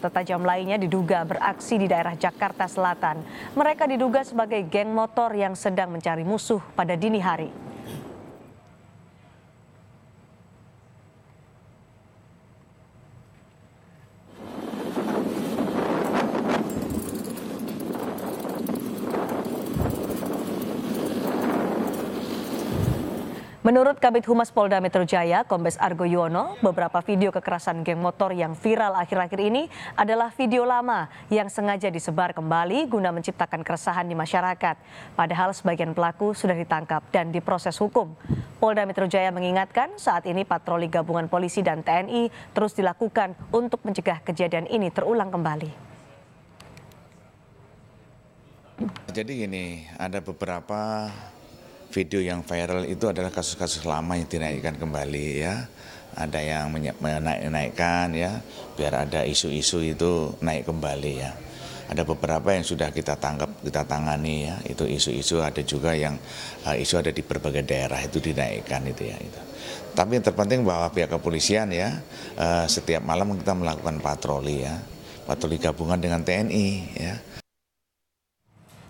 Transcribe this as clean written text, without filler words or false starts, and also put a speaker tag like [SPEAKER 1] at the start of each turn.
[SPEAKER 1] Senjata tajam lainnya diduga beraksi di daerah Jakarta Selatan. Mereka diduga sebagai geng motor yang sedang mencari musuh pada dini hari. Menurut Kabid Humas Polda Metro Jaya, Kombes Argo Yuwono, beberapa video kekerasan geng motor yang viral akhir-akhir ini adalah video lama yang sengaja disebar kembali guna menciptakan keresahan di masyarakat. Padahal sebagian pelaku sudah ditangkap dan diproses hukum. Polda Metro Jaya mengingatkan saat ini patroli gabungan polisi dan TNI terus dilakukan untuk mencegah kejadian ini terulang kembali.
[SPEAKER 2] Jadi gini, ada beberapa video yang viral itu adalah kasus-kasus lama yang dinaikkan kembali ya. Ada yang menaikkan ya, biar ada isu-isu itu naik kembali ya. Ada beberapa yang sudah kita tangkap, kita tangani ya. Itu isu-isu, ada juga yang isu ada di berbagai daerah itu dinaikkan itu ya. Itu. Tapi yang terpenting bahwa pihak kepolisian ya, setiap malam kita melakukan patroli ya. Patroli gabungan dengan TNI ya.